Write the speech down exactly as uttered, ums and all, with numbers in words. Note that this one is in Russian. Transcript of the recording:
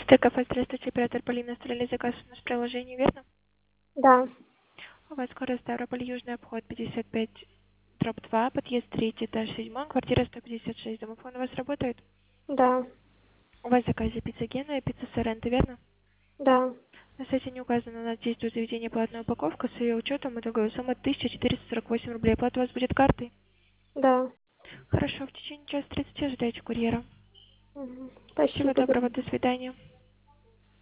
Т Кафе, здравствуйте, оператор Полина, оставляли заказ у нас в приложении, верно? Да, У вас город Ставрополь, Южный обход, пятьдесят пять, дробь два, подъезд третий, этаж седьмой, квартира сто пятьдесят шесть. Домофон у вас работает? да, У вас в заказе пицца Гена и пицца Соренто, верно? да, На сайте не указано, у нас действует заведение платная упаковка, с ее учетом итоговая сумма тысяча четыреста сорок восемь рублей. Оплата у вас будет картой? да. Хорошо, в течение часа тридцати ожидайте курьера. Мгм. Всего Спасибо, да. доброго, до свидания.